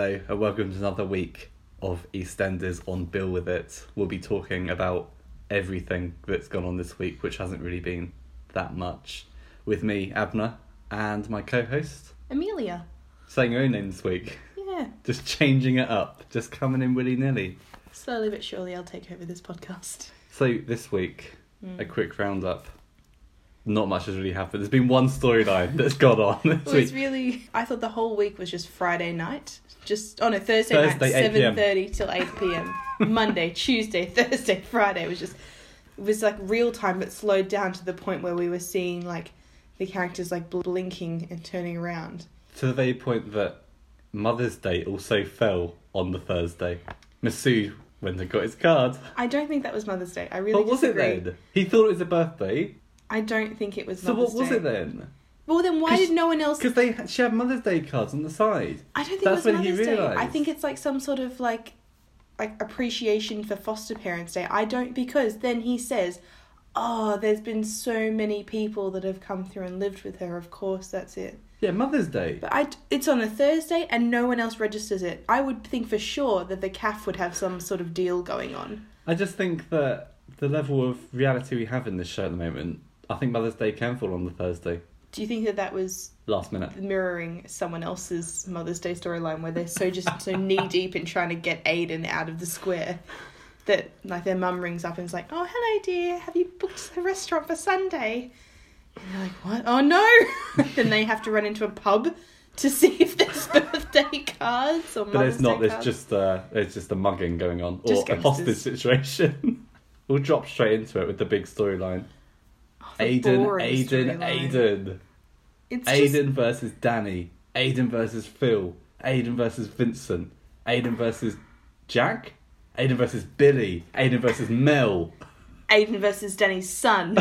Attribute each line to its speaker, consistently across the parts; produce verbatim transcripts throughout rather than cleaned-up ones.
Speaker 1: Hello and welcome to another week of EastEnders on Bill With It. We'll be talking about everything that's gone on this week, which hasn't really been that much. With me, Abner, and my co-host...
Speaker 2: Amelia.
Speaker 1: Saying your own name this week.
Speaker 2: Yeah.
Speaker 1: Just changing it up. Just coming in willy-nilly.
Speaker 2: Slowly but surely I'll take over this podcast.
Speaker 1: So this week,
Speaker 2: mm.
Speaker 1: a quick roundup. Not much has really happened. There's been one storyline that's gone on this
Speaker 2: Well,
Speaker 1: week.
Speaker 2: it's really... I thought the whole week was just Friday night. Just, oh no, Thursday,
Speaker 1: Thursday,
Speaker 2: night,
Speaker 1: eight p.m.
Speaker 2: seven thirty till eight p.m. Monday, Tuesday, Thursday, Friday. It was just... It was like real time, but slowed down to the point where we were seeing like the characters like blinking and turning around.
Speaker 1: To the very point that Mother's Day also fell on the Thursday. Masood went and got his card.
Speaker 2: I don't think that was Mother's Day. I really
Speaker 1: What was
Speaker 2: disagree.
Speaker 1: it then? He thought it was a birthday.
Speaker 2: I don't think it was
Speaker 1: So
Speaker 2: Mother's
Speaker 1: what was
Speaker 2: Day.
Speaker 1: it then?
Speaker 2: Well, then why did no one else...
Speaker 1: Because they she had Mother's Day cards on the side.
Speaker 2: I don't think
Speaker 1: That's
Speaker 2: it was
Speaker 1: when he
Speaker 2: Mother's Day.
Speaker 1: realised.
Speaker 2: I think it's like some sort of like like appreciation for foster parents day. I don't, because then he says, oh, there's been so many people that have come through and lived with her. Of course, that's it.
Speaker 1: Yeah, Mother's Day.
Speaker 2: But I, it's on a Thursday and no one else registers it. I would think for sure that the C A F would have some sort of deal going on.
Speaker 1: I just think that the level of reality we have in this show at the moment, I think Mother's Day can fall on the Thursday.
Speaker 2: Do you think that that was
Speaker 1: last minute
Speaker 2: mirroring someone else's Mother's Day storyline where they're so just so knee deep in trying to get Aiden out of the square that like their mum rings up and is like, oh, hello dear, have you booked the restaurant for Sunday? And they're like, what? Oh no. Then they have to run into a pub to see if there's birthday cards or Mother's
Speaker 1: But there's not,
Speaker 2: Day
Speaker 1: there's
Speaker 2: cards.
Speaker 1: just uh, there's just a mugging going on.
Speaker 2: Just
Speaker 1: or a hostage
Speaker 2: gangsters.
Speaker 1: situation. We'll drop straight into it with the big storyline.
Speaker 2: Oh, the
Speaker 1: Aiden,
Speaker 2: boring
Speaker 1: Aiden,
Speaker 2: storyline.
Speaker 1: Aiden.
Speaker 2: It's
Speaker 1: Aiden
Speaker 2: just...
Speaker 1: versus Danny. Aiden versus Phil. Aiden versus Vincent. Aiden versus Jack. Aiden versus Billy. Aiden versus Mel.
Speaker 2: Aiden versus Danny's son.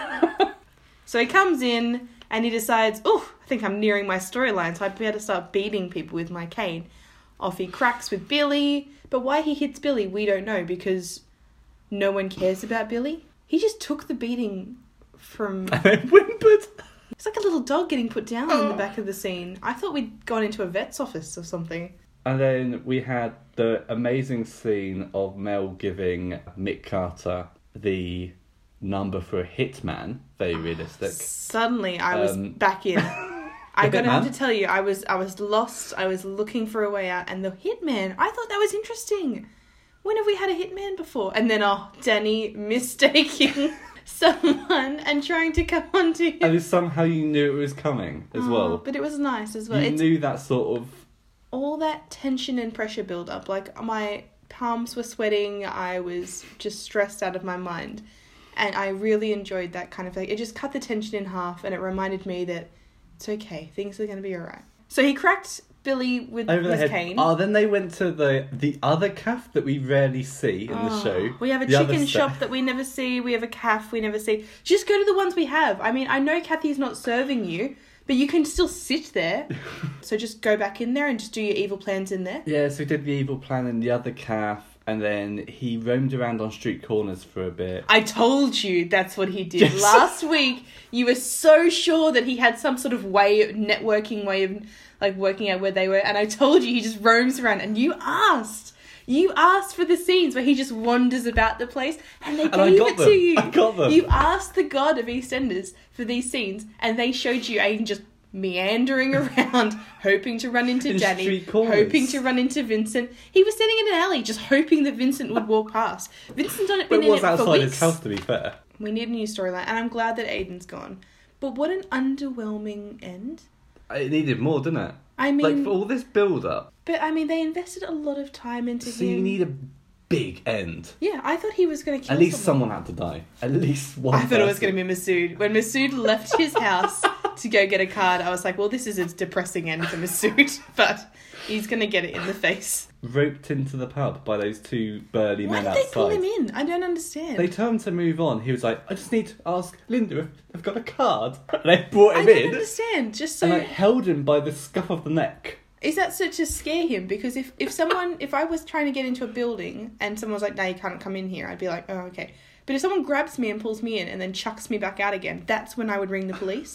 Speaker 2: So he comes in and he decides, oh, I think I'm nearing my storyline, so I better start beating people with my cane. Off he cracks with Billy, but why he hits Billy, we don't know, because no one cares about Billy. He just took the beating from...
Speaker 1: And then whimpered.
Speaker 2: It's like a little dog getting put down in the back of the scene. I thought we'd gone into a vet's office or something.
Speaker 1: And then we had the amazing scene of Mel giving Mick Carter the number for a hitman. Very realistic.
Speaker 2: Suddenly, I was
Speaker 1: Um,
Speaker 2: back in. I gotta have
Speaker 1: hitman?
Speaker 2: to tell you, I was I was lost. I was looking for a way out, and the hitman. I thought that was interesting. When have we had a hitman before? And then, oh, Danny mistaking someone and trying to come onto him.
Speaker 1: And somehow you knew it was coming as
Speaker 2: Oh,
Speaker 1: well.
Speaker 2: but it was nice as well.
Speaker 1: You
Speaker 2: It's
Speaker 1: knew that sort of...
Speaker 2: all that tension and pressure build up. Like, my palms were sweating. I was just stressed out of my mind. And I really enjoyed that kind of thing. It just cut the tension in half, and it reminded me that it's okay. Things are going to be all right. So he cracked Billy with
Speaker 1: Over the
Speaker 2: his
Speaker 1: head.
Speaker 2: cane.
Speaker 1: Oh, then they went to the the other cafe that we rarely see in the
Speaker 2: Oh,
Speaker 1: show.
Speaker 2: We have a
Speaker 1: The other
Speaker 2: chicken
Speaker 1: set.
Speaker 2: shop that we never see. We have a cafe we never see. Just go to the ones we have. I mean, I know Kathy's not serving you, but you can still sit there. So just go back in there and just do your evil plans in there.
Speaker 1: Yeah, so he did the evil plan in the other cafe, and then he roamed around on street corners for a bit.
Speaker 2: I told you that's what he did.
Speaker 1: Yes.
Speaker 2: Last week, you were so sure that he had some sort of way, networking way of like working out where they were. And I told you he just roams around. And you asked. You asked for the scenes where he just wanders about the place. And they
Speaker 1: And
Speaker 2: gave
Speaker 1: I got
Speaker 2: it
Speaker 1: them.
Speaker 2: to you.
Speaker 1: I got them.
Speaker 2: You asked the god of EastEnders for these scenes. And they showed you Aiden just meandering around, hoping to run into
Speaker 1: In
Speaker 2: Danny,
Speaker 1: street corners.
Speaker 2: hoping to run into Vincent. He was sitting in an alley just hoping that Vincent would walk past. Vincent's not
Speaker 1: But
Speaker 2: been
Speaker 1: it
Speaker 2: in
Speaker 1: was
Speaker 2: it for
Speaker 1: outside
Speaker 2: weeks.
Speaker 1: his house, to be fair.
Speaker 2: We need a new storyline, and I'm glad that Aiden's gone. But what an underwhelming end.
Speaker 1: It needed more, didn't it?
Speaker 2: I mean,
Speaker 1: Like, for all this build-up,
Speaker 2: but I mean, they invested a lot of time into
Speaker 1: so
Speaker 2: him.
Speaker 1: you need a big end.
Speaker 2: Yeah, I thought he was going to kill
Speaker 1: At least
Speaker 2: someone.
Speaker 1: someone had to die. At least one
Speaker 2: I thought it was
Speaker 1: person.
Speaker 2: going to be Masood. When Masood left his house to go get a card, I was like, well, this is a depressing end for Masood, but he's going to get it in the face.
Speaker 1: Roped into the pub by those two burly
Speaker 2: Why
Speaker 1: men
Speaker 2: did
Speaker 1: outside.
Speaker 2: they pull him in? I don't understand.
Speaker 1: They told him to move on. He was like, I just need to ask Linda if they've got a card. And they brought
Speaker 2: I
Speaker 1: him
Speaker 2: don't
Speaker 1: in
Speaker 2: understand. Just so...
Speaker 1: and like held him by the scuff of the neck.
Speaker 2: Is that so to scare him? Because if, if someone, if I was trying to get into a building and someone was like, no, you can't come in here, I'd be like, oh, okay. But if someone grabs me and pulls me in and then chucks me back out again, that's when I would ring the police.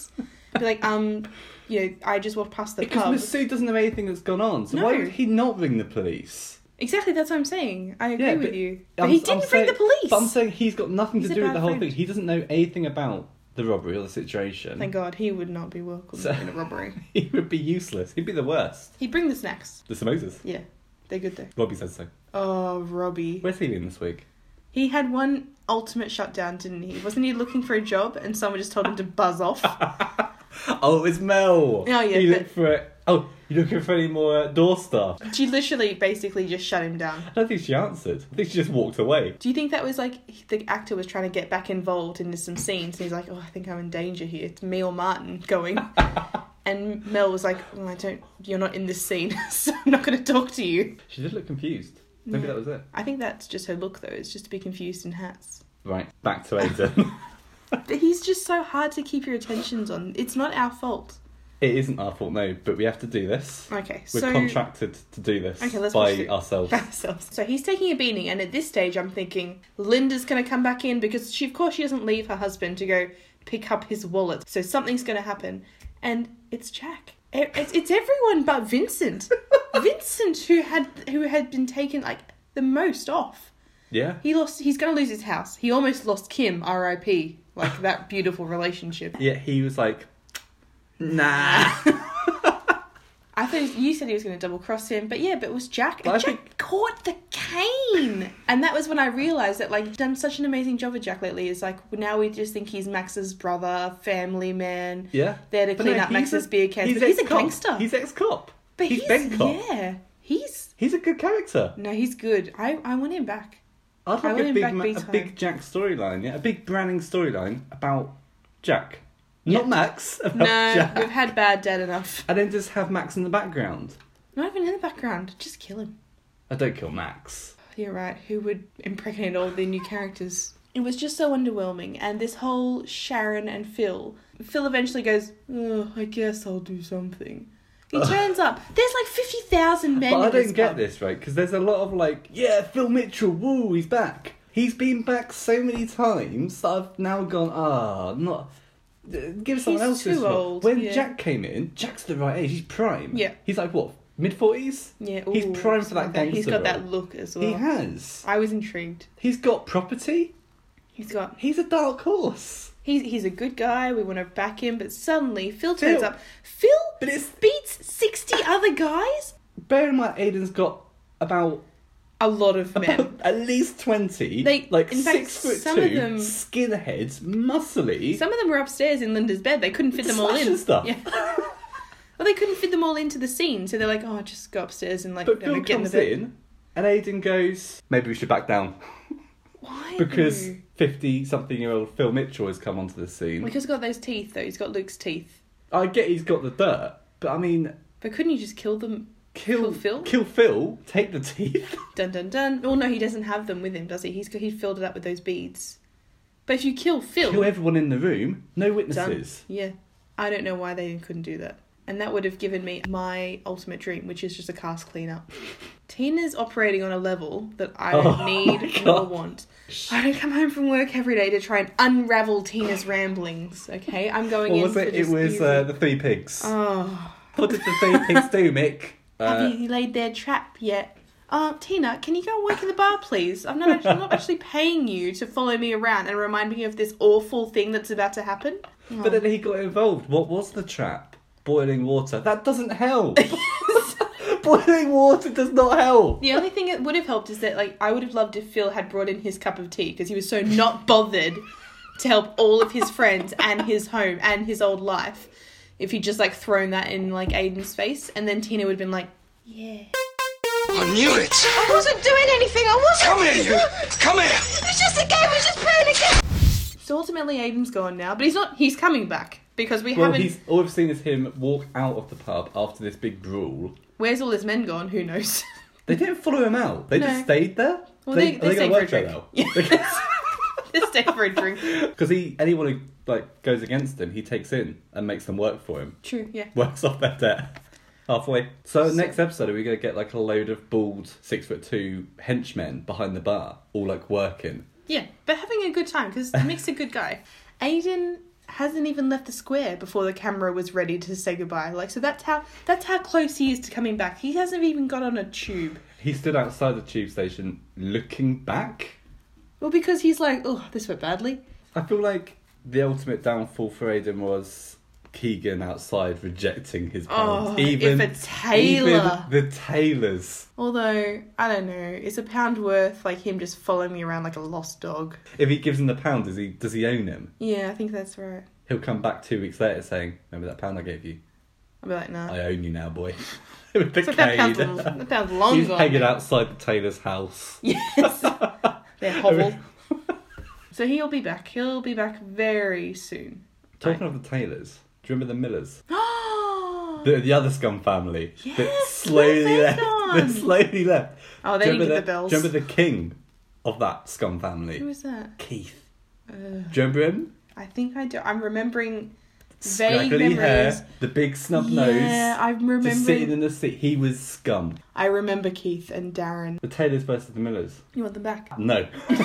Speaker 2: Be like, um, you know, I just walked past the
Speaker 1: Because
Speaker 2: pub.
Speaker 1: Masood doesn't know anything that's gone on, so
Speaker 2: No.
Speaker 1: why would he not ring the police?
Speaker 2: Exactly, that's what I'm saying. I agree
Speaker 1: Yeah,
Speaker 2: with
Speaker 1: but
Speaker 2: you. But
Speaker 1: I'm-
Speaker 2: he
Speaker 1: I'm
Speaker 2: didn't ring
Speaker 1: saying-
Speaker 2: the police.
Speaker 1: But I'm saying he's got nothing
Speaker 2: He's
Speaker 1: to
Speaker 2: a
Speaker 1: do with
Speaker 2: bad
Speaker 1: the whole
Speaker 2: friend.
Speaker 1: thing. He doesn't know anything about the robbery or the situation.
Speaker 2: Thank God, he would not be welcome
Speaker 1: So-
Speaker 2: in a robbery.
Speaker 1: He would be useless. He'd be the worst.
Speaker 2: He'd bring the snacks.
Speaker 1: The samosas.
Speaker 2: Yeah, they're good though.
Speaker 1: Robbie says so.
Speaker 2: Oh, Robbie.
Speaker 1: Where's he been this week?
Speaker 2: He had one ultimate shutdown, didn't he? Wasn't he looking for a job and someone just told him to buzz off?
Speaker 1: Oh, it's Mel.
Speaker 2: Oh, yeah,
Speaker 1: He
Speaker 2: but-
Speaker 1: looked for it. Oh, you looking for any more uh, door staff?
Speaker 2: She literally basically just shut him down.
Speaker 1: I don't think she answered. I think she just walked away.
Speaker 2: Do you think that was like the actor was trying to get back involved into some scenes and he's like, oh, I think I'm in danger here. It's me or Martin going. And Mel was like, oh, I don't, you're not in this scene, so I'm not going to talk to you.
Speaker 1: She did look confused. Maybe
Speaker 2: Yeah.
Speaker 1: that was it.
Speaker 2: I think that's just her look though, it's just to be confused in hats.
Speaker 1: Right, back to Aidan.
Speaker 2: But he's just so hard to keep your attentions on. It's not our fault.
Speaker 1: It isn't our fault, no, but we have to do this.
Speaker 2: Okay,
Speaker 1: We're
Speaker 2: so...
Speaker 1: contracted to do this
Speaker 2: Okay, let's watch
Speaker 1: by
Speaker 2: it.
Speaker 1: ourselves.
Speaker 2: ourselves. So he's taking a beating, and at this stage, I'm thinking Linda's going to come back in because she, of course, she doesn't leave her husband to go pick up his wallet. So something's going to happen, and it's Jack. It- It's, it's everyone but Vincent. Vincent, who had who had been taken like the most off.
Speaker 1: Yeah.
Speaker 2: He lost. He's going to lose his house. He almost lost Kim. R I P Like that beautiful relationship.
Speaker 1: Yeah, he was like, nah.
Speaker 2: I thought you said he was going to double cross him, but yeah, but it was Jack.
Speaker 1: But
Speaker 2: And
Speaker 1: I
Speaker 2: Jack
Speaker 1: think-
Speaker 2: caught the cane, and that was when I realised that like he's done such an amazing job with Jack lately. It's like now we just think he's Max's brother, family man,
Speaker 1: Yeah.
Speaker 2: there to
Speaker 1: But
Speaker 2: clean
Speaker 1: no,
Speaker 2: up
Speaker 1: he's
Speaker 2: Max's
Speaker 1: a-
Speaker 2: beer cans. But he's a
Speaker 1: ex-cop.
Speaker 2: gangster.
Speaker 1: He's ex-cop.
Speaker 2: but
Speaker 1: he's
Speaker 2: he's,
Speaker 1: Ben Cop.
Speaker 2: yeah, he's
Speaker 1: He's a good character.
Speaker 2: no, he's good. I I want him back.
Speaker 1: I'd
Speaker 2: I
Speaker 1: like
Speaker 2: want
Speaker 1: a
Speaker 2: him
Speaker 1: big,
Speaker 2: back
Speaker 1: ma-
Speaker 2: big
Speaker 1: a
Speaker 2: time.
Speaker 1: big Jack storyline, yeah? A big Branning storyline about Jack.
Speaker 2: Yeah.
Speaker 1: Not Max, about
Speaker 2: No,
Speaker 1: Jack.
Speaker 2: we've had bad dad enough.
Speaker 1: And then just have Max in the background.
Speaker 2: Not even in the background. Just kill him.
Speaker 1: I don't kill Max.
Speaker 2: You're right. Who would impregnate all the new characters? It was just so underwhelming. And this whole Sharon and Phil. Phil eventually goes, oh, I guess I'll do something. He
Speaker 1: Ugh.
Speaker 2: turns up. There's like fifty thousand men
Speaker 1: But
Speaker 2: in
Speaker 1: I
Speaker 2: this
Speaker 1: don't get
Speaker 2: pub.
Speaker 1: this, right? Because there's a lot of like, yeah, Phil Mitchell, woo, he's back. He's been back so many times that I've now gone, ah, not... Give someone
Speaker 2: He's
Speaker 1: else this
Speaker 2: too
Speaker 1: role.
Speaker 2: old,
Speaker 1: When
Speaker 2: yeah.
Speaker 1: Jack came in, Jack's the right age, he's prime.
Speaker 2: Yeah.
Speaker 1: He's like, what, mid-forties?
Speaker 2: Yeah,
Speaker 1: He's
Speaker 2: ooh,
Speaker 1: primed for that
Speaker 2: something like He's
Speaker 1: gangster
Speaker 2: got that
Speaker 1: role.
Speaker 2: look as well.
Speaker 1: He has.
Speaker 2: I was intrigued.
Speaker 1: He's got property.
Speaker 2: He's got...
Speaker 1: He's a dark horse.
Speaker 2: He's, he's a good guy. We want to back him. But suddenly, Phil turns
Speaker 1: Phil.
Speaker 2: up. Phil
Speaker 1: But it's...
Speaker 2: beats sixty other guys?
Speaker 1: Bear in mind, Aiden's got about...
Speaker 2: A lot of men.
Speaker 1: about at least twenty.
Speaker 2: They-
Speaker 1: like
Speaker 2: in fact,
Speaker 1: six foot
Speaker 2: some
Speaker 1: two,
Speaker 2: of them-
Speaker 1: skinheads, muscly.
Speaker 2: Some of them were upstairs in Linda's bed. They couldn't fit them all in.
Speaker 1: Smashing stuff.
Speaker 2: Yeah. Well, they couldn't fit them all into the scene, so they're like, "Oh, just go upstairs and like
Speaker 1: But
Speaker 2: you know,
Speaker 1: Phil
Speaker 2: get in the
Speaker 1: comes
Speaker 2: bed."
Speaker 1: in, and Aiden goes, maybe we should back down.
Speaker 2: Why?
Speaker 1: Because
Speaker 2: though?
Speaker 1: fifty-something-year-old Phil Mitchell has come onto the scene.
Speaker 2: Because he's got those teeth, though. He's got Luke's teeth.
Speaker 1: I get he's got the dirt, but I mean,
Speaker 2: But couldn't you just kill them?
Speaker 1: kill,
Speaker 2: Kill Phil?
Speaker 1: Kill Phil, take the teeth.
Speaker 2: Dun dun dun. Oh no, he doesn't have them with him, does he? He's got, he filled it up with those beads. But if you kill Phil,
Speaker 1: Kill everyone in the room, no
Speaker 2: done.
Speaker 1: witnesses.
Speaker 2: Yeah, I don't know why they couldn't do that. And that would have given me my ultimate dream, which is just a cast cleanup. Tina's operating on a level that I don't
Speaker 1: Oh my
Speaker 2: need nor
Speaker 1: God.
Speaker 2: want. I don't come home from work every day to try and unravel Tina's ramblings, okay? I'm going
Speaker 1: What
Speaker 2: in
Speaker 1: was
Speaker 2: for
Speaker 1: it? It
Speaker 2: just
Speaker 1: was
Speaker 2: evil.
Speaker 1: uh, the Three Pigs.
Speaker 2: Oh.
Speaker 1: What did the Three Pigs do, Mick?
Speaker 2: Have
Speaker 1: Uh,
Speaker 2: you laid their trap yet? Uh, Tina, can you go and work in the bar, please? I'm not actually, I'm not actually paying you to follow me around and remind me of this awful thing that's about to happen. Oh.
Speaker 1: But then he got involved. What was the trap? Boiling water. That doesn't help. Boiling water does not help.
Speaker 2: The only thing that would have helped is that, like, I would have loved if Phil had brought in his cup of tea because he was so not bothered to help all of his friends and his home and his old life. If he'd just, like, thrown that in, like, Aiden's face, and then Tina would have been like, yeah.
Speaker 3: I knew it!
Speaker 4: I wasn't doing anything, I wasn't.
Speaker 3: Come here, you! Come here!
Speaker 4: It was just a game, I was just playing a game.
Speaker 2: So ultimately Aiden's gone now, but he's not, he's coming back because we
Speaker 1: Well,
Speaker 2: haven't...
Speaker 1: he's all we've seen is him walk out of the pub after this big brawl.
Speaker 2: Where's all his men gone? Who knows?
Speaker 1: They didn't follow him out. They
Speaker 2: No.
Speaker 1: just stayed there.
Speaker 2: Well,
Speaker 1: they,
Speaker 2: they,
Speaker 1: are
Speaker 2: they,
Speaker 1: they
Speaker 2: stayed
Speaker 1: gonna
Speaker 2: for a
Speaker 1: work there
Speaker 2: drink.
Speaker 1: now?
Speaker 2: Yeah. They stayed for a drink.
Speaker 1: Because he, anyone who like goes against him, he takes in and makes them work for him.
Speaker 2: True, yeah.
Speaker 1: Works off their debt halfway. So,
Speaker 2: So-
Speaker 1: next episode, are we gonna get like a load of bald six foot two henchmen behind the bar, all like working?
Speaker 2: Yeah, but having a good time because Mick's a good guy. Aiden hasn't even left the square before the camera was ready to say goodbye. Like, so that's how that's how close he is to coming back. He hasn't even got on a tube.
Speaker 1: He stood outside the tube station looking back.
Speaker 2: Well, because he's like, oh, this went badly.
Speaker 1: I feel like the ultimate downfall for Aidan was Keegan outside rejecting his pound.
Speaker 2: Oh,
Speaker 1: even,
Speaker 2: if a tailor.
Speaker 1: Even the tailors.
Speaker 2: Although, I don't know, is a pound worth like him just following me around like a lost dog?
Speaker 1: If he gives him the pound, does he does he own him?
Speaker 2: Yeah, I think that's right.
Speaker 1: He'll come back two weeks later saying, remember that pound I gave you?
Speaker 2: I'll be like, nah.
Speaker 1: I own you now, boy. With the
Speaker 2: So that
Speaker 1: cane.
Speaker 2: pound's, that pound's long
Speaker 1: He's
Speaker 2: gone.
Speaker 1: hanging outside the tailor's house.
Speaker 2: Yes. They're hobbled. So he'll be back. He'll be back very soon.
Speaker 1: Talking
Speaker 2: Right.
Speaker 1: of the tailors, do you remember the Millers?
Speaker 2: Oh,
Speaker 1: The, the other scum family that
Speaker 2: Yes,
Speaker 1: slowly
Speaker 2: where
Speaker 1: left.
Speaker 2: have
Speaker 1: That
Speaker 2: they
Speaker 1: slowly left.
Speaker 2: Oh, they
Speaker 1: Do you
Speaker 2: didn't
Speaker 1: remember
Speaker 2: get the bells.
Speaker 1: Do you remember the king of that scum family?
Speaker 2: who was that?
Speaker 1: Keith.
Speaker 2: Uh,
Speaker 1: Do you remember him?
Speaker 2: I think I do. I'm remembering vague
Speaker 1: Scraggly
Speaker 2: memories.
Speaker 1: hair, the big snub
Speaker 2: Yeah,
Speaker 1: nose,
Speaker 2: I'm
Speaker 1: just sitting
Speaker 2: remembering.
Speaker 1: in the seat. He was scum.
Speaker 2: I remember Keith and Darren.
Speaker 1: The Taylors versus the Millers.
Speaker 2: You want them back?
Speaker 1: No.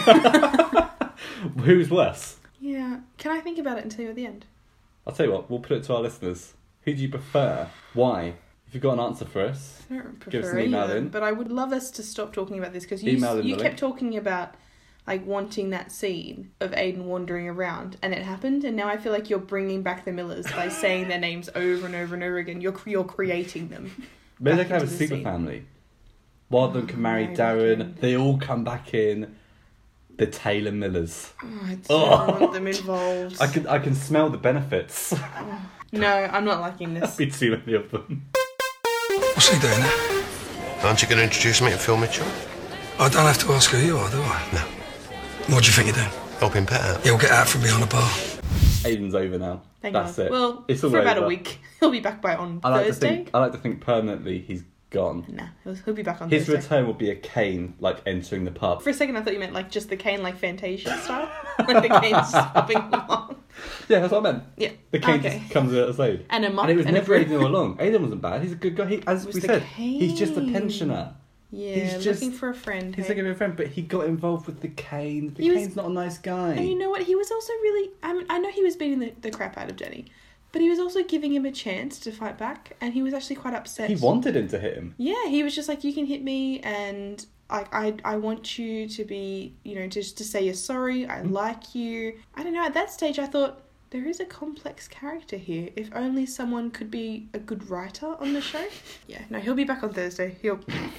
Speaker 1: Who's worse?
Speaker 2: Yeah. Can I think about it and tell you at the end?
Speaker 1: I'll tell you what, we'll put it to our listeners. Who do you prefer? Why? If you've got an answer for us,
Speaker 2: I don't prefer
Speaker 1: Give us an
Speaker 2: any
Speaker 1: email
Speaker 2: of them,
Speaker 1: in.
Speaker 2: but I would love us to stop talking about this because you
Speaker 1: Email in
Speaker 2: you
Speaker 1: the
Speaker 2: kept
Speaker 1: link.
Speaker 2: talking about like wanting that scene of Aiden wandering around, and it happened, and now I feel like you're bringing back the Millers by saying their names over and over and over again. You're you're creating them.
Speaker 1: maybe they
Speaker 2: Back
Speaker 1: can have a
Speaker 2: into the
Speaker 1: super
Speaker 2: scene.
Speaker 1: family. One of them can marry
Speaker 2: maybe
Speaker 1: Darren.
Speaker 2: can.
Speaker 1: They all come back in. The Taylor Millers.
Speaker 2: Oh, I don't
Speaker 1: Oh.
Speaker 2: want them involved.
Speaker 1: I can I can smell the benefits.
Speaker 2: No, I'm not liking this.
Speaker 1: Be too many of them.
Speaker 5: What's he doing there?
Speaker 3: Aren't you going to introduce me to Phil Mitchell?
Speaker 5: I don't have to ask who you are, do I?
Speaker 3: No.
Speaker 5: What do you think you're doing?
Speaker 3: Helping Pet out.
Speaker 5: He'll get out from behind the bar.
Speaker 1: Aiden's over now.
Speaker 2: Thank
Speaker 1: That's
Speaker 2: God.
Speaker 1: it.
Speaker 2: Well,
Speaker 1: it's all
Speaker 2: for about
Speaker 1: over.
Speaker 2: a week. He'll be back by on
Speaker 1: I like to
Speaker 2: Thursday.
Speaker 1: think. I like to think permanently he's gone.
Speaker 2: Nah, he'll, he'll be back on
Speaker 1: His
Speaker 2: Thursday.
Speaker 1: return will be a cane like entering the pub.
Speaker 2: For a second, I thought you meant like just the cane, like Fantasia style, like the cane just hopping along.
Speaker 1: Yeah, that's what I meant.
Speaker 2: Yeah.
Speaker 1: The cane
Speaker 2: Okay.
Speaker 1: just comes at its own.
Speaker 2: And a mop
Speaker 1: And it was
Speaker 2: and a
Speaker 1: never
Speaker 2: broom.
Speaker 1: Aiden all along. Aiden wasn't bad. He's a good guy. He, as
Speaker 2: was
Speaker 1: we
Speaker 2: the
Speaker 1: said, he's just a
Speaker 2: cane.
Speaker 1: pensioner.
Speaker 2: Yeah,
Speaker 1: He's just-
Speaker 2: looking for a friend.
Speaker 1: He's
Speaker 2: hey?
Speaker 1: looking for a friend, but he got involved with the cane. The
Speaker 2: He was-
Speaker 1: cane's not a nice guy.
Speaker 2: And you know what? He was also really. I mean, I know he was beating the, the crap out of Denny, but he was also giving him a chance to fight back, and he was actually quite upset.
Speaker 1: He wanted him to hit him.
Speaker 2: Yeah, he was just like, you can hit me, and I, I, I want you to be, you know, just to say you're sorry. I like you. I don't know. At that stage, I thought there is a complex character here. If only someone could be a good writer on the show. Yeah, no, he'll be back on Thursday. He'll.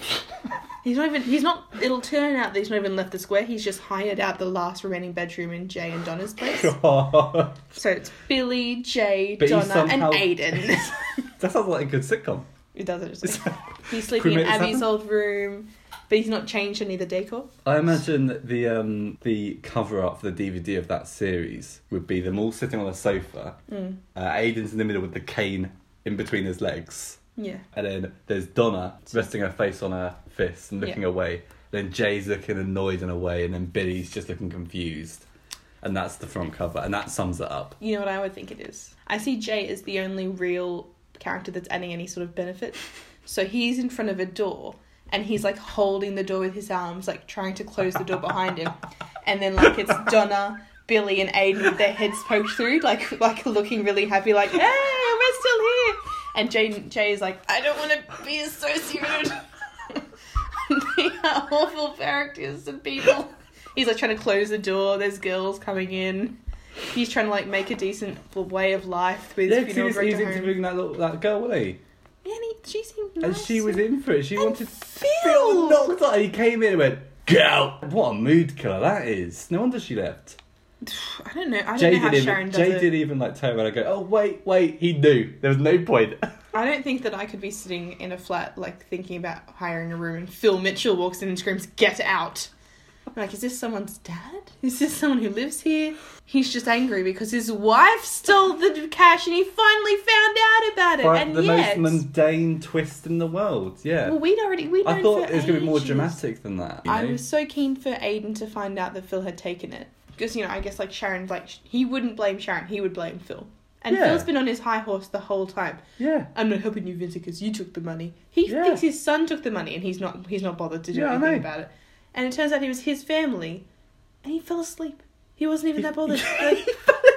Speaker 2: He's not even. He's not. It'll turn out that he's not even left the square. He's just hired out the last remaining bedroom in Jay and Donna's place.
Speaker 1: God.
Speaker 2: So it's Billy, Jay,
Speaker 1: But he
Speaker 2: Donna,
Speaker 1: somehow-
Speaker 2: and Aiden.
Speaker 1: That sounds like a good sitcom.
Speaker 2: It does actually. He's sleeping
Speaker 1: Can we
Speaker 2: in
Speaker 1: make this
Speaker 2: Abby's
Speaker 1: happen?
Speaker 2: old room, but he's not changed any of the decor.
Speaker 1: I imagine that the um the cover art for the D V D of that series would be them all sitting on a sofa.
Speaker 2: Mm.
Speaker 1: Uh, Aiden's in the middle with the cane in between his legs,
Speaker 2: Yeah.
Speaker 1: and then there's Donna resting her face on her fist and looking
Speaker 2: Yeah.
Speaker 1: away. Then Jay's looking annoyed and away, and then Billy's just looking confused. And that's the front cover, and that sums it up.
Speaker 2: You know what I would think it is? I see Jay as the only real character that's adding any sort of benefit. So he's in front of a door, and he's like holding the door with his arms, like trying to close the door behind him. And then like it's Donna, Billy, and Aiden with their heads poked through, like like looking really happy, like, hey, we're still here. And Jay, Jay is like, I don't want to be associated. They are awful characters and people. He's like trying to close the door. There's girls coming in. He's trying to like make a decent way of life with
Speaker 1: Yeah, 'cause he
Speaker 2: funeral
Speaker 1: was, he was
Speaker 2: director home.
Speaker 1: interviewing that little that girl, wasn't he?
Speaker 2: Yeah, and he, she seemed nice.
Speaker 1: And she was in for it. She
Speaker 2: And
Speaker 1: wanted
Speaker 2: Phil!
Speaker 1: Phil knocked out. He came in and went, "Get out!" What a mood killer that is. No wonder she left.
Speaker 2: I don't know. I don't
Speaker 1: Jay
Speaker 2: know how
Speaker 1: didn't
Speaker 2: Sharon
Speaker 1: even,
Speaker 2: does
Speaker 1: Jay
Speaker 2: it.
Speaker 1: didn't even like turn around and go, "Oh wait, wait." He knew there was no point.
Speaker 2: I don't think that I could be sitting in a flat like thinking about hiring a room and Phil Mitchell walks in and screams, "Get out!" I'm like, is this someone's dad? Is this someone who lives here? He's just angry because his wife stole the cash and he finally found out about it.
Speaker 1: But
Speaker 2: and
Speaker 1: the
Speaker 2: yet,
Speaker 1: most mundane twist in the world. Yeah.
Speaker 2: well, we'd already we'd known
Speaker 1: I thought
Speaker 2: for
Speaker 1: it was going to be more
Speaker 2: ages.
Speaker 1: dramatic than that. You
Speaker 2: I
Speaker 1: know?
Speaker 2: was so keen for Aiden to find out that Phil had taken it. Because, you know, I guess, like, Sharon's like, he wouldn't blame Sharon, he would blame Phil. And
Speaker 1: Yeah.
Speaker 2: Phil's been on his high horse the whole time.
Speaker 1: Yeah.
Speaker 2: I'm not helping you, Vincent, because you took the money. He
Speaker 1: Yeah.
Speaker 2: thinks his son took the money, and he's not he's not bothered to do
Speaker 1: Yeah, I
Speaker 2: anything
Speaker 1: know.
Speaker 2: about it. And it turns out he was his family, and he fell asleep. He wasn't even
Speaker 1: He-
Speaker 2: that bothered.
Speaker 1: he
Speaker 2: Like,
Speaker 1: fell asleep.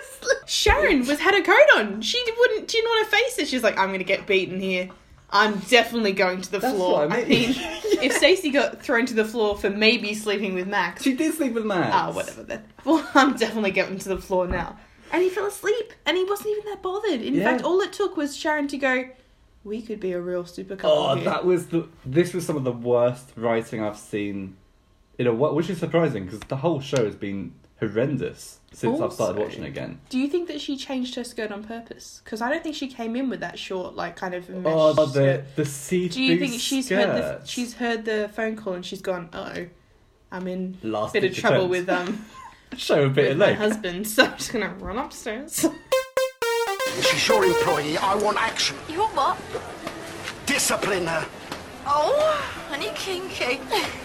Speaker 2: Sharon was had her coat on. She wouldn't. She didn't want to face it. She's like, I'm going to get beaten here. I'm definitely going to the
Speaker 1: That's
Speaker 2: floor.
Speaker 1: what I
Speaker 2: I
Speaker 1: mean.
Speaker 2: mean, if Stacey got thrown to the floor for maybe sleeping with Max,
Speaker 1: She did sleep with Max.
Speaker 2: ah, whatever then. Well, I'm definitely going to the floor now. And he fell asleep, and he wasn't even that bothered. In
Speaker 1: Yeah.
Speaker 2: fact, all it took was Sharon to go, we could be a real super couple
Speaker 1: Oh,
Speaker 2: here.
Speaker 1: that was the. This was some of the worst writing I've seen in a while, which is surprising because the whole show has been horrendous since I've started
Speaker 2: Also-
Speaker 1: watching it again.
Speaker 2: Do you think that she changed her skirt on purpose? Because I don't think she came in with that short, like, kind of mesh
Speaker 1: Oh, the
Speaker 2: skirt.
Speaker 1: the see-through
Speaker 2: Do you think she's heard the
Speaker 1: skirts.
Speaker 2: she's heard the phone call and she's gone, uh-oh, I'm in a
Speaker 1: Last
Speaker 2: bit of
Speaker 1: ditch
Speaker 2: trouble
Speaker 1: attempt.
Speaker 2: with um
Speaker 1: show a bit
Speaker 2: with
Speaker 1: of
Speaker 2: my
Speaker 1: leg?
Speaker 2: husband, so I'm just gonna run upstairs.
Speaker 6: She's your employee. I want action.
Speaker 4: You want what?
Speaker 6: Discipline her.
Speaker 4: Oh, honey kinky.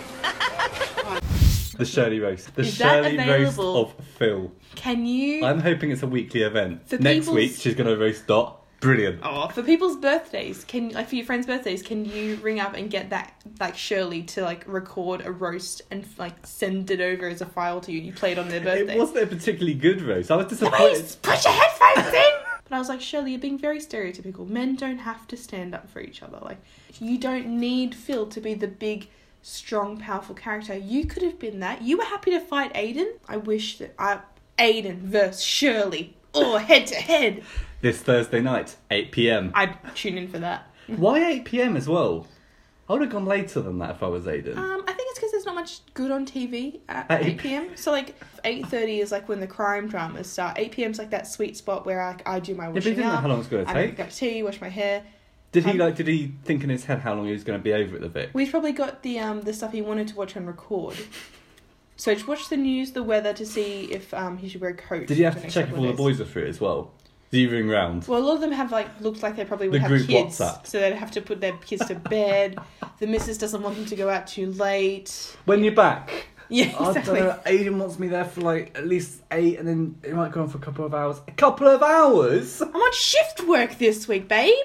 Speaker 1: The Shirley roast. The
Speaker 2: Is that
Speaker 1: Shirley roast
Speaker 2: available?
Speaker 1: of Phil.
Speaker 2: Can you
Speaker 1: I'm hoping it's a weekly event.
Speaker 2: For
Speaker 1: Next
Speaker 2: people's-
Speaker 1: week she's gonna roast Dot. Brilliant.
Speaker 2: Oh, for people's birthdays, can like for your friends' birthdays, can you ring up and get that like Shirley to like record a roast and like send it over as a file to you? You play it on their birthday.
Speaker 1: It wasn't a particularly good roast. I was disappointed.
Speaker 2: Please put your headphones in. But I was like, Shirley, you're being very stereotypical. Men don't have to stand up for each other. Like, you don't need Phil to be the big, strong, powerful character. You could have been that. You were happy to fight Aiden. I wish that I Aiden versus Shirley, or head to head.
Speaker 1: This Thursday night, eight p.m.
Speaker 2: I'd tune in for that.
Speaker 1: Why eight p.m. as well? I would have gone later than that if I was Aiden.
Speaker 2: Um, I think it's because there's not much good on T V at
Speaker 1: At
Speaker 2: eight p.m. So like eight thirty is like when the crime dramas start. eight p.m. is like that sweet spot where I, I do my
Speaker 1: but he
Speaker 2: washing
Speaker 1: didn't know
Speaker 2: up.
Speaker 1: how long it's gonna
Speaker 2: I make
Speaker 1: take.
Speaker 2: a cup of tea, wash my hair.
Speaker 1: Did he
Speaker 2: um,
Speaker 1: like? Did he think in his head how long he was going to be over at the Vic?
Speaker 2: We've probably got the um the stuff he wanted to watch and record. So to watch the news, the weather, to see if um he should wear a coat.
Speaker 1: Did you have
Speaker 2: for
Speaker 1: to
Speaker 2: next
Speaker 1: check if
Speaker 2: couple
Speaker 1: all
Speaker 2: of
Speaker 1: the
Speaker 2: days.
Speaker 1: boys are through it as well? Did you ring round?
Speaker 2: Well, a lot of them have like looked like they probably would
Speaker 1: The
Speaker 2: have
Speaker 1: group
Speaker 2: kids,
Speaker 1: WhatsApp.
Speaker 2: so they'd have to put their kids to bed. The missus doesn't want them to go out too late.
Speaker 1: When you're back.
Speaker 2: Yeah,
Speaker 1: I
Speaker 2: exactly.
Speaker 1: don't know. Aiden wants me there for like at least eight, and then it might go on for a couple of hours. A couple of hours?
Speaker 2: I'm on shift work this week, babe.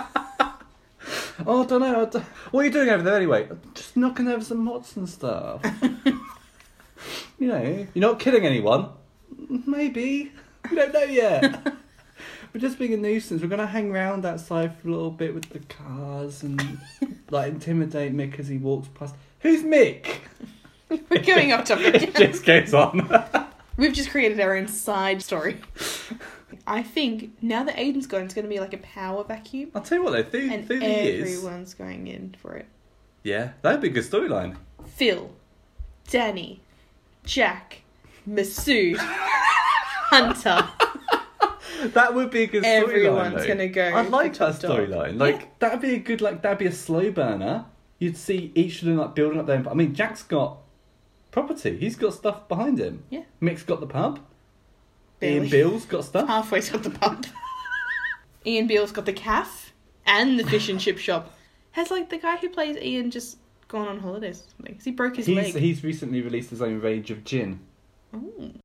Speaker 1: Oh, I don't know. I don't... What are you doing over there anyway? Just knocking over some mods and stuff. You know, you're not killing anyone. Maybe. We don't know yet. We're just being a nuisance. We're going to hang around outside for a little bit with the cars and like intimidate Mick as he walks past. Who's Mick?
Speaker 2: We're going off topic.
Speaker 1: It just goes on.
Speaker 2: We've just created our own side story. I think now that Aiden's gone, it's going to be like a power vacuum.
Speaker 1: I'll tell you what though, through,
Speaker 2: And
Speaker 1: through the years...
Speaker 2: everyone's going in for it.
Speaker 1: Yeah, that'd be a good storyline.
Speaker 2: Phil, Danny, Jack, Masood, Hunter.
Speaker 1: That would be a good storyline.
Speaker 2: Everyone's
Speaker 1: though.
Speaker 2: gonna go
Speaker 1: I'd like
Speaker 2: for
Speaker 1: that
Speaker 2: top dog.
Speaker 1: storyline. Like
Speaker 2: Yeah.
Speaker 1: that'd be a good like that'd be a slow burner. You'd see each of them like building up their. I mean, Jack's got property. He's got stuff behind him.
Speaker 2: Yeah.
Speaker 1: Mick's got the pub.
Speaker 2: Barely.
Speaker 1: Ian Beale's got stuff.
Speaker 2: Halfway's got the pub. Ian Beale's got the caff and the fish and chip shop. Has like the guy who plays Ian just gone on holidays or something? 'Cause he broke his
Speaker 1: He's
Speaker 2: leg.
Speaker 1: he's recently released his own range of gin.
Speaker 2: Ooh.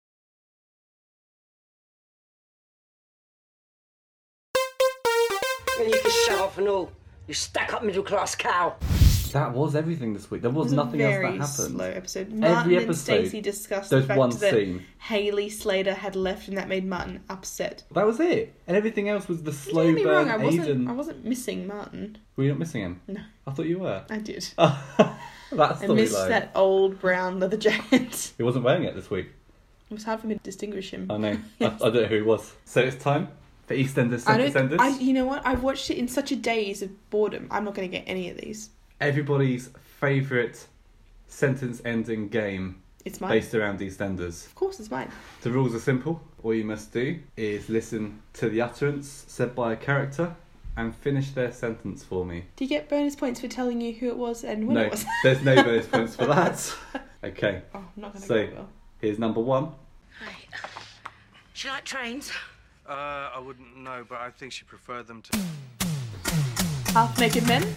Speaker 7: And you can shut off and all. You stuck up middle class cow.
Speaker 1: That was everything this week. There was,
Speaker 2: It was
Speaker 1: nothing
Speaker 2: a
Speaker 1: else
Speaker 2: very
Speaker 1: that happened.
Speaker 2: slow episode. Martin
Speaker 1: Every
Speaker 2: and
Speaker 1: episode,
Speaker 2: Stacey discussed the
Speaker 1: there's
Speaker 2: fact
Speaker 1: one
Speaker 2: that
Speaker 1: scene.
Speaker 2: Haley Slater had left and that made Martin upset.
Speaker 1: That was it, and everything else was the slow
Speaker 2: Don't get me
Speaker 1: burn.
Speaker 2: wrong, I wasn't,
Speaker 1: Aiden.
Speaker 2: I wasn't missing Martin.
Speaker 1: Were you not missing him?
Speaker 2: No,
Speaker 1: I thought you were.
Speaker 2: I did.
Speaker 1: That
Speaker 2: I missed
Speaker 1: storyline.
Speaker 2: that old brown leather jacket.
Speaker 1: He wasn't wearing it this week.
Speaker 2: It was hard for me to distinguish him.
Speaker 1: I know.
Speaker 2: Yes.
Speaker 1: I, I don't know who he was. So it's time for EastEnders,
Speaker 2: I don't.
Speaker 1: Centre
Speaker 2: I, you know what? I've watched it in such a daze of boredom. I'm not going to get any of these.
Speaker 1: Everybody's favourite sentence ending game
Speaker 2: It's mine.
Speaker 1: based around EastEnders.
Speaker 2: Of course, it's mine.
Speaker 1: The rules are simple. All you must do is listen to the utterance said by a character and finish their sentence for me.
Speaker 2: Do you get bonus points for telling you who it was and when
Speaker 1: No,
Speaker 2: it was?
Speaker 1: there's no bonus points for that. Okay,
Speaker 2: Oh, I'm not going to
Speaker 1: So-
Speaker 2: go well.
Speaker 1: here's number one.
Speaker 7: She like trains?
Speaker 8: Uh, I wouldn't know, but I think she preferred them to.
Speaker 2: Half naked men.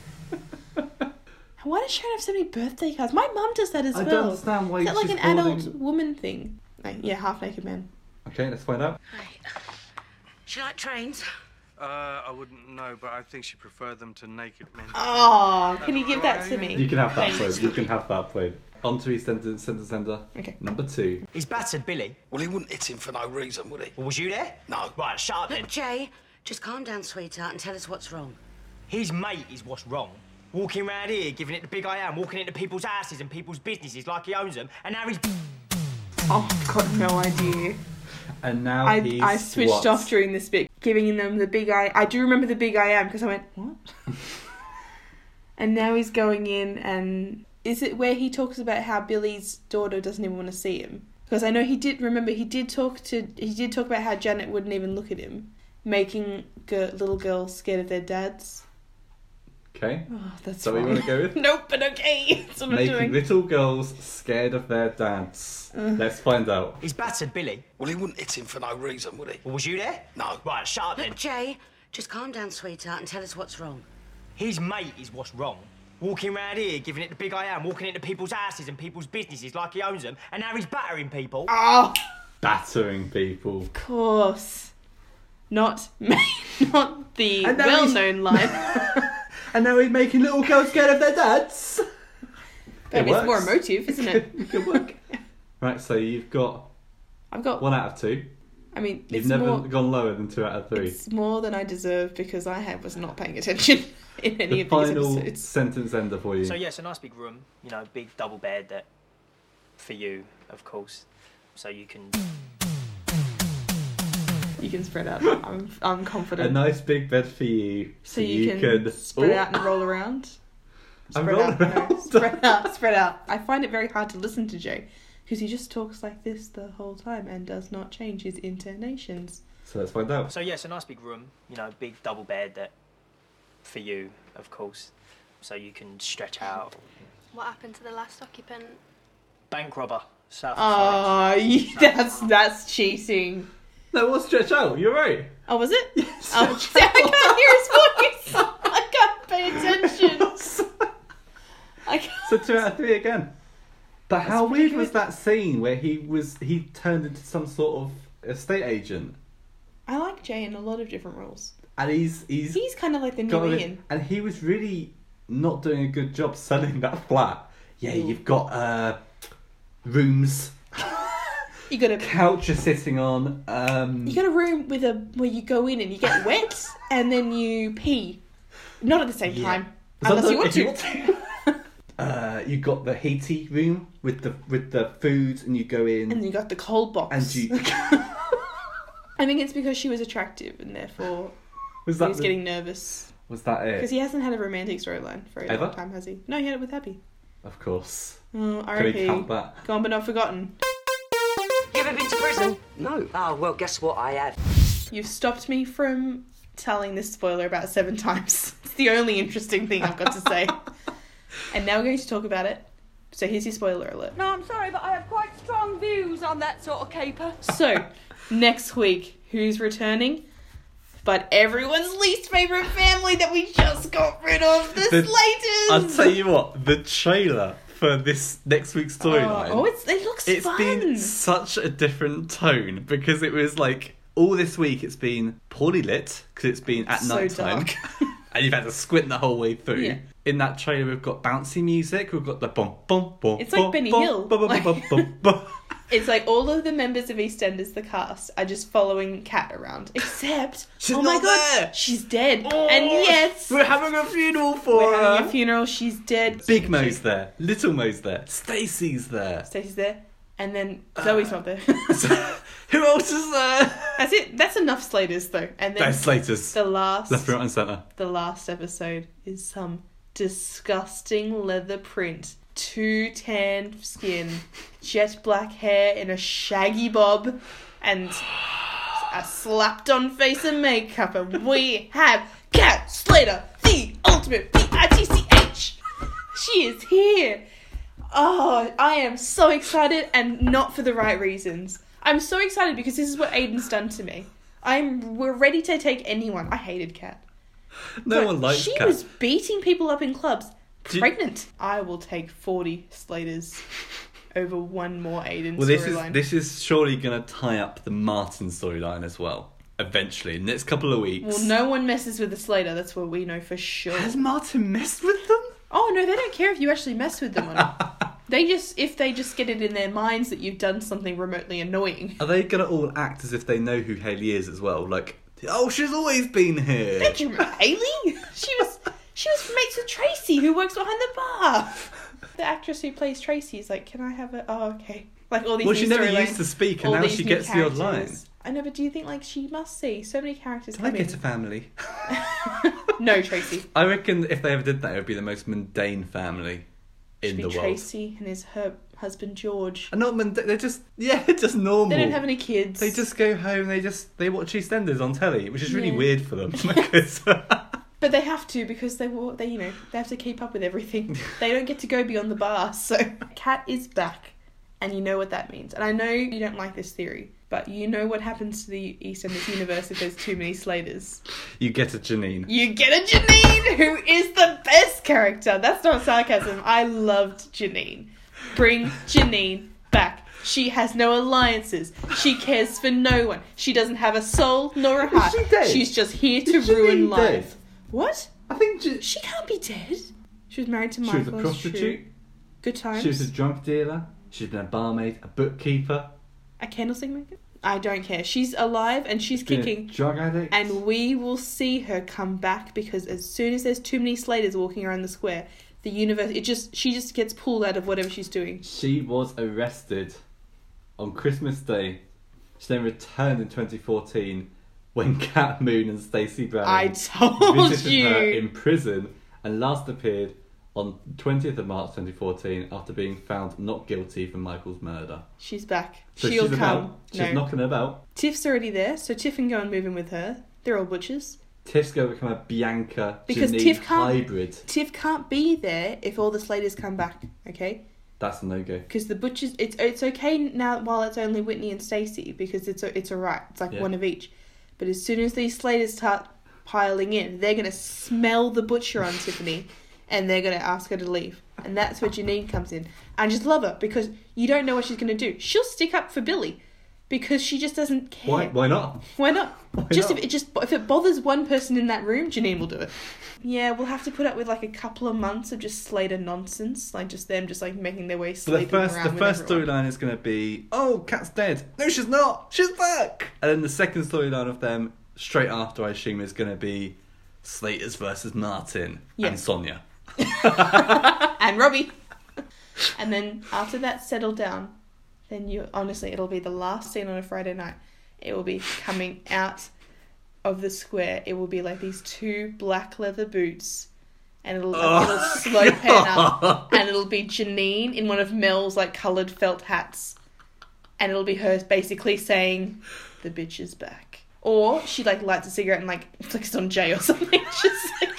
Speaker 2: Why does Sharon have so many birthday cards? My mum does that as
Speaker 1: I
Speaker 2: well.
Speaker 1: don't understand why
Speaker 2: Is that like
Speaker 1: she's
Speaker 2: an adult
Speaker 1: calling-
Speaker 2: woman thing? Like, yeah, half naked men.
Speaker 1: Okay, let's find out.
Speaker 7: She like trains?
Speaker 8: Uh, I wouldn't know, but I think she preferred them to naked men.
Speaker 2: Oh, can you give that to me?
Speaker 1: You can have that
Speaker 2: Thanks.
Speaker 1: played. You can have that played. On to EastEnders Sentence Ender.
Speaker 2: Okay.
Speaker 1: Number two.
Speaker 9: He's battered Billy.
Speaker 5: Well, he wouldn't hit him for no reason, would he?
Speaker 9: Well, was you there?
Speaker 5: No.
Speaker 9: Right, shut up then.
Speaker 7: Look, Jay, just calm down, sweetheart, and tell us what's wrong.
Speaker 9: His mate is what's wrong. Walking around here, giving it the big I am, walking into people's houses and people's businesses like he owns them, and now he's...
Speaker 2: Oh, I've got no idea.
Speaker 1: And now
Speaker 2: I
Speaker 1: he's
Speaker 2: I switched
Speaker 1: what?
Speaker 2: off during this bit, giving them the big I. I do remember the big I am because I went what? And now he's going in, and is it where he talks about how Billy's daughter doesn't even want to see him? Because I know he did. Remember, he did talk to. He did talk about how Janet wouldn't even look at him, making gir- little girls scared of their dads.
Speaker 1: Okay.
Speaker 2: Oh, that's
Speaker 1: So what you
Speaker 2: wrong.
Speaker 1: want to go with?
Speaker 2: Nope, but okay. That's what I'm
Speaker 1: Making
Speaker 2: doing.
Speaker 1: little girls scared of their dads.
Speaker 2: Uh.
Speaker 1: Let's find out.
Speaker 9: He's battered Billy.
Speaker 5: Well, he wouldn't hit him for no reason, would he?
Speaker 9: Well, was you there?
Speaker 5: No.
Speaker 9: Right, shut up then.
Speaker 7: Look, Jay, just calm down, sweetheart, and tell us what's wrong.
Speaker 9: His mate is what's wrong. Walking around here, giving it the big I am, walking into people's houses and people's businesses like he owns them, and now he's battering people.
Speaker 2: Oh,
Speaker 1: Battering people.
Speaker 2: of course. Not not the
Speaker 1: And now he's-
Speaker 2: well-known line.
Speaker 1: And now he's making little girls scared of their dads.
Speaker 2: But
Speaker 1: It
Speaker 2: it's more
Speaker 1: works.
Speaker 2: emotive, isn't it?
Speaker 1: Good work. Right, so you've got
Speaker 2: I've got.
Speaker 1: one out of two.
Speaker 2: I mean,
Speaker 1: You've
Speaker 2: it's
Speaker 1: never
Speaker 2: more.
Speaker 1: gone lower than two out of three.
Speaker 2: It's more than I deserve because I had, was not paying attention in any
Speaker 1: The
Speaker 2: of these
Speaker 1: final
Speaker 2: episodes.
Speaker 1: sentence ender for you.
Speaker 9: So, yeah, it's a nice big room, you know, big double bed that, for you, of course, so you can...
Speaker 2: You can spread out. I'm, I'm
Speaker 1: A
Speaker 2: confident.
Speaker 1: nice big bed for you.
Speaker 2: So you, can, spread
Speaker 1: Oh,
Speaker 2: out and roll around.
Speaker 1: I'm
Speaker 2: Spread
Speaker 1: rolling
Speaker 2: out, no,
Speaker 1: around.
Speaker 2: spread out, spread out. I find it very hard to listen to Jay because he just talks like this the whole time and does not change his intonations.
Speaker 1: So let's find out.
Speaker 9: So, yeah, it's a nice big room, you know, big double bed that, for you, of course, so you can stretch out.
Speaker 10: What happened to the last occupant?
Speaker 9: Bank robber, South of Forest.
Speaker 2: Oh, you- that's that's cheating.
Speaker 1: No, we'll stretch out. You're right.
Speaker 2: Oh, was it?
Speaker 1: Yes.
Speaker 2: Oh, see, I can't hear his voice. I can't pay attention. I can't.
Speaker 1: So two out of three again. But how
Speaker 2: pretty
Speaker 1: weird was
Speaker 2: good.
Speaker 1: that scene where he was he turned into some sort of estate agent,
Speaker 2: I like Jay in a lot of different roles.
Speaker 1: and he's he's
Speaker 2: He's kind of like the
Speaker 1: got
Speaker 2: new
Speaker 1: it-
Speaker 2: Ian.
Speaker 1: and he was really not doing a good job selling that flat. Yeah,
Speaker 2: Ooh.
Speaker 1: you've got uh, rooms,
Speaker 2: You got a
Speaker 1: couch you're sitting on. Um,
Speaker 2: you got a room with a where you go in and you get wet and then you pee, not at the same
Speaker 1: Yeah.
Speaker 2: time, unless you want
Speaker 1: Sometimes
Speaker 2: to.
Speaker 1: if you want to. uh, you got the heaty room with the with the food, and you go in
Speaker 2: And you got the cold box.
Speaker 1: and you.
Speaker 2: I think it's because she was attractive and therefore
Speaker 1: was
Speaker 2: he
Speaker 1: that
Speaker 2: was
Speaker 1: the-
Speaker 2: getting nervous
Speaker 1: was that it?
Speaker 2: because he hasn't had a romantic storyline for a
Speaker 1: Ever?
Speaker 2: long time, has he? No, he had it with Happy.
Speaker 1: Of course.
Speaker 2: Oh,
Speaker 1: Can
Speaker 2: R I
Speaker 1: we
Speaker 2: P.
Speaker 1: count that?
Speaker 2: Gone but not forgotten.
Speaker 7: You ever been to prison? No. Oh, well, guess what? I have.
Speaker 2: You've stopped me from telling this spoiler about seven times. It's the only interesting thing I've got to say. And now we're going to talk about it. So here's your spoiler alert.
Speaker 4: No, I'm sorry, but I have quite strong views on that sort of caper.
Speaker 2: So, next week, who's returning? But everyone's least favourite family that we just got rid of, the,
Speaker 1: The-
Speaker 2: Slaters!
Speaker 1: I'll tell you what, the trailer for this next week's storyline.
Speaker 2: Oh, oh it's, it looks
Speaker 1: It's
Speaker 2: fun.
Speaker 1: been such a different tone because it was like all this week it's been poorly lit because it's been at
Speaker 2: So
Speaker 1: night time
Speaker 2: dark.
Speaker 1: and you've had to squint the whole way through.
Speaker 2: Yeah.
Speaker 1: In that trailer we've got bouncy music, we've got the bum bum bum.
Speaker 2: It's like
Speaker 1: bum,
Speaker 2: Benny
Speaker 1: bum,
Speaker 2: Hill.
Speaker 1: bum, bum,
Speaker 2: Like-
Speaker 1: bum, bum, bum.
Speaker 2: It's like all of the members of EastEnders, the cast, are just following Kat around. Except,
Speaker 1: She's
Speaker 2: oh my
Speaker 1: not
Speaker 2: god,
Speaker 1: there.
Speaker 2: she's dead.
Speaker 1: Oh,
Speaker 2: and yes,
Speaker 1: we're having a funeral for
Speaker 2: we're
Speaker 1: her.
Speaker 2: having a funeral. She's dead.
Speaker 1: Big Mo's there, Little Mo's there, Stacey's there.
Speaker 2: Stacey's there, and then Zoe's not there.
Speaker 1: Who else is there?
Speaker 2: That's it. That's enough Slaters though. And then
Speaker 1: There's Slaters.
Speaker 2: the last,
Speaker 1: Left, right, and centre.
Speaker 2: the last episode is some disgusting leather print, too tan skin, jet black hair in a shaggy bob, and a slapped-on face of makeup, and we have Kat Slater, the ultimate B I T C H. She is here. Oh, I am so excited, and not for the right reasons. I'm so excited because this is what Aiden's done to me. I'm we're ready to take anyone. I hated Kat.
Speaker 1: No
Speaker 2: But
Speaker 1: one likes
Speaker 2: She
Speaker 1: Kat.
Speaker 2: was beating people up in clubs.
Speaker 1: Do you-
Speaker 2: Pregnant. I will take forty Slaters over one more Aiden
Speaker 1: Well, this is
Speaker 2: storyline.
Speaker 1: this is surely going to tie up the Martin storyline as well. Eventually, in the next couple of weeks.
Speaker 2: Well, no one messes with the Slater. That's what we know for sure.
Speaker 1: Has Martin messed with them?
Speaker 2: Oh no, they don't care if you actually mess with them or not. They just, if they just get it in their minds that you've done something remotely annoying.
Speaker 1: Are they gonna all act as if they know who Hayley is as well? Like, oh, she's always been here.
Speaker 2: Don't you remember Hayley? She was, she was mates with Tracy, who works behind the bar. The actress who plays Tracy is like, can I have a? Oh, okay. Like all these.
Speaker 1: Well,
Speaker 2: new
Speaker 1: she never
Speaker 2: storylines,
Speaker 1: used to speak, and
Speaker 2: all
Speaker 1: now
Speaker 2: these
Speaker 1: she
Speaker 2: new
Speaker 1: gets the odd line.
Speaker 2: characters. I know, but do you think like she must see so many characters
Speaker 1: Can I
Speaker 2: coming?
Speaker 1: get a family?
Speaker 2: No, Tracy.
Speaker 1: I reckon if they ever did that, it would be the most mundane family in
Speaker 2: Should be
Speaker 1: the world.
Speaker 2: Tracy and his her husband George.
Speaker 1: And not mundane. They're just yeah, just normal.
Speaker 2: They don't have any kids.
Speaker 1: They just go home. They just they watch EastEnders on telly, which is really
Speaker 2: Yeah.
Speaker 1: weird for them. Because
Speaker 2: But they have to because they will. They you know they have to keep up with everything. They don't get to go beyond the bar. So Kat is back, and you know what that means. And I know you don't like this theory, but you know what happens to the EastEnders universe if there's too many Slaters.
Speaker 1: you get a Janine.
Speaker 2: You get a Janine, who is the best character. That's not sarcasm. I loved Janine. Bring Janine back. She has no alliances. She cares for no one. She doesn't have a soul nor a heart.
Speaker 1: she dead?
Speaker 2: She's just here to
Speaker 1: Is Janine
Speaker 2: ruin life.
Speaker 1: dead?
Speaker 2: What?
Speaker 1: I think J-
Speaker 2: She can't be dead. She was married to
Speaker 1: she
Speaker 2: Michael.
Speaker 1: was a
Speaker 2: it's
Speaker 1: prostitute.
Speaker 2: true. Good times.
Speaker 1: She was a drunk dealer. She's been a barmaid, a bookkeeper,
Speaker 2: A candlestick maker? I don't care. She's alive and she's
Speaker 1: been
Speaker 2: kicking.
Speaker 1: a drug addict.
Speaker 2: And we will see her come back because as soon as there's too many Slaters walking around the square, the universe, it just, she just gets pulled out of whatever she's doing.
Speaker 1: She was arrested on Christmas Day. She then returned in twenty fourteen when Cat Moon and Stacey Brown
Speaker 2: I told
Speaker 1: visited
Speaker 2: you.
Speaker 1: her in prison and last appeared on twentieth of March twenty fourteen after being found not guilty for Michael's murder.
Speaker 2: She's back.
Speaker 1: So
Speaker 2: She'll
Speaker 1: she's
Speaker 2: come.
Speaker 1: about. She's
Speaker 2: no.
Speaker 1: knocking about.
Speaker 2: Tiff's already there, so Tiff can go and move in with her. They're all butchers.
Speaker 1: Tiff's going to become a Bianca
Speaker 2: Because
Speaker 1: Janine
Speaker 2: Tiff can't-
Speaker 1: hybrid.
Speaker 2: Tiff can't be there if all the Slaters come back, okay?
Speaker 1: That's a no-go.
Speaker 2: Because the butchers, it's it's okay now while it's only Whitney and Stacey because it's it's alright. It's like
Speaker 1: Yeah.
Speaker 2: one of each. But as soon as these Slaters start piling in, they're gonna smell the butcher on Tiffany, and they're gonna ask her to leave. And that's where Janine comes in. I just love her because you don't know what she's gonna do. She'll stick up for Billy because she just doesn't care.
Speaker 1: Why? Why not?
Speaker 2: Why not?
Speaker 1: Why
Speaker 2: just
Speaker 1: not?
Speaker 2: if it just if it bothers one person in that room, Janine will do it. Yeah, we'll have to put up with like a couple of months of just Slater nonsense, like just them just like making their way
Speaker 1: So the
Speaker 2: sleeping
Speaker 1: first,
Speaker 2: around
Speaker 1: the
Speaker 2: with
Speaker 1: first
Speaker 2: everyone.
Speaker 1: storyline is going to be, oh, Kat's dead. No, she's not. She's back. And then the second storyline of them, straight after, I assume, is going to be Slaters versus Martin
Speaker 2: Yeah.
Speaker 1: and Sonia.
Speaker 2: and Robbie. And then after that's settled down, then you honestly it'll be the last scene on a Friday night. It will be coming out of the square. It will be like these two black leather boots, and it'll like,
Speaker 1: Oh,
Speaker 2: it'll slow pan up, and it'll be Janine in one of Mel's like coloured felt hats, and it'll be her basically saying, "The bitch is back," or she like lights a cigarette and like flicks it on Jay or something. Just like.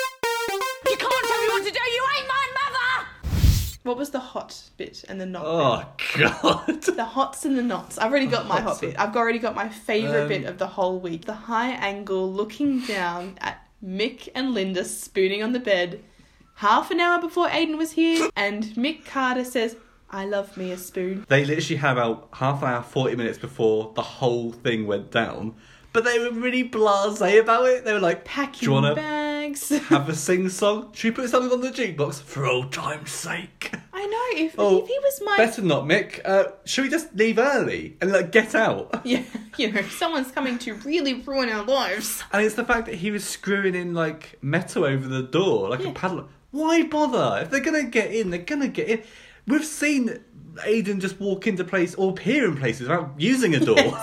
Speaker 4: You can't tell me what to do. You ain't my mother.
Speaker 2: What was the hot bit and the not
Speaker 1: Oh, God.
Speaker 2: bit? The hots and the knots. I've already got my hot
Speaker 1: hots
Speaker 2: bit. I've already got my favourite
Speaker 1: Um,
Speaker 2: bit of the whole week. The high angle looking down at Mick and Linda spooning on the bed half an hour before Aiden was here, and Mick Carter says, "I love me a spoon."
Speaker 1: They literally had about half an hour, forty minutes before the whole thing went down. But they were really blasé about it. They were like,
Speaker 2: Packing
Speaker 1: do you want to
Speaker 2: bags.
Speaker 1: have a sing-song? Should we put something on the jukebox? For old time's sake.
Speaker 2: I know, if,
Speaker 1: Oh,
Speaker 2: if he was my...
Speaker 1: Better not, Mick. Uh, should we just leave early and like get out?
Speaker 2: Yeah, you know, someone's coming to really ruin our lives.
Speaker 1: And it's the fact that he was screwing in like metal over the door, like
Speaker 2: Yeah.
Speaker 1: a padlock. Why bother? If they're gonna get in, they're gonna get in. We've seen Aiden just walk into place or appear in places without using a door.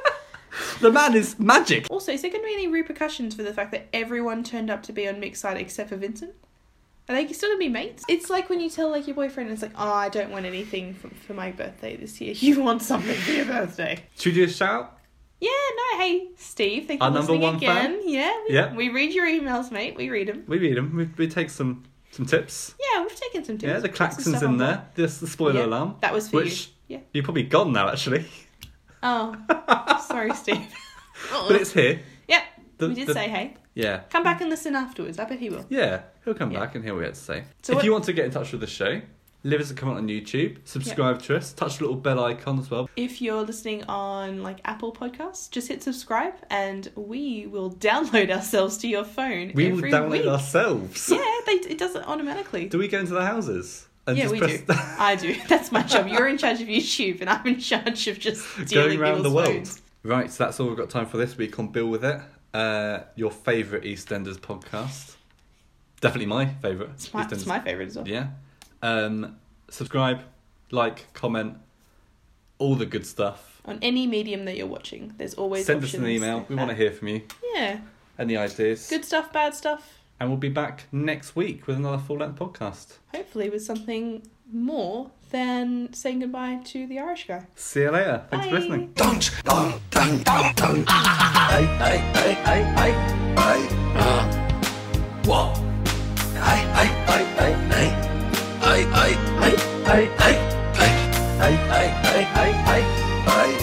Speaker 1: The man is magic.
Speaker 2: Also, is there going to be any repercussions for the fact that everyone turned up to be on Mick's side except for Vincent? Are they still going to be mates? It's like when you tell like your boyfriend, it's like, oh, I don't want anything for, for my birthday this year. You want something for your birthday.
Speaker 1: Should we do a shout?
Speaker 2: Yeah, no, hey, Steve, thank you
Speaker 1: Our
Speaker 2: for
Speaker 1: number
Speaker 2: listening
Speaker 1: one
Speaker 2: again.
Speaker 1: fan?
Speaker 2: Yeah, we,
Speaker 1: Yeah.
Speaker 2: we read your emails, mate. We read them.
Speaker 1: We read them. We, we take some some tips.
Speaker 2: Yeah, we've taken some tips.
Speaker 1: Yeah, the
Speaker 2: Put some
Speaker 1: klaxon's
Speaker 2: stuff
Speaker 1: in
Speaker 2: on
Speaker 1: there.
Speaker 2: board.
Speaker 1: This the spoiler
Speaker 2: Yeah,
Speaker 1: alarm.
Speaker 2: that was for
Speaker 1: which
Speaker 2: you. Yeah.
Speaker 1: You're probably gone now, actually.
Speaker 2: Oh, sorry, Steve.
Speaker 1: But it's here.
Speaker 2: Yep,
Speaker 1: The-
Speaker 2: we did
Speaker 1: the-
Speaker 2: say hey.
Speaker 1: Yeah.
Speaker 2: Come back and listen afterwards. I bet he will.
Speaker 1: Yeah, he'll come
Speaker 2: Yeah.
Speaker 1: back and hear what we had to say.
Speaker 2: So
Speaker 1: if
Speaker 2: what-
Speaker 1: you want to get in touch with the show, leave us a comment on YouTube, subscribe to us, touch the little bell icon as well.
Speaker 2: If you're listening on like Apple Podcasts, just hit subscribe and we will download ourselves to your phone
Speaker 1: We will
Speaker 2: every
Speaker 1: download
Speaker 2: week.
Speaker 1: ourselves.
Speaker 2: Yeah, they, it does it automatically.
Speaker 1: Do we go into the houses? And
Speaker 2: Yeah,
Speaker 1: just
Speaker 2: we
Speaker 1: press
Speaker 2: do. I do. That's my job. You're in charge of YouTube, and I'm in charge of just
Speaker 1: going
Speaker 2: dealing
Speaker 1: around the
Speaker 2: people's
Speaker 1: world.
Speaker 2: phones.
Speaker 1: Right, so that's all we've got time for this week on Bill With It. Uh, your favourite EastEnders podcast. Definitely my favourite.
Speaker 2: It's my, it's my favourite as well.
Speaker 1: Yeah. Um, subscribe, like, comment, all the good stuff.
Speaker 2: On any medium that you're watching, there's always
Speaker 1: Send
Speaker 2: options.
Speaker 1: us an email. We want to hear from you.
Speaker 2: Yeah.
Speaker 1: Any ideas?
Speaker 2: Good stuff, bad stuff.
Speaker 1: And we'll be back next week with another full-length podcast.
Speaker 2: Hopefully with something more than saying goodbye to the Irish guy.
Speaker 1: See you later. Thanks
Speaker 2: Bye.
Speaker 1: for listening.
Speaker 6: Don't, don't, don't, don't, don't. Hey, hey, hey, hey, hey, hey. Uh, what? Hey, hey, hey, hey, hey. Hey, hey, hey, hey, hey. Hey, hey, hey, hey, hey, hey.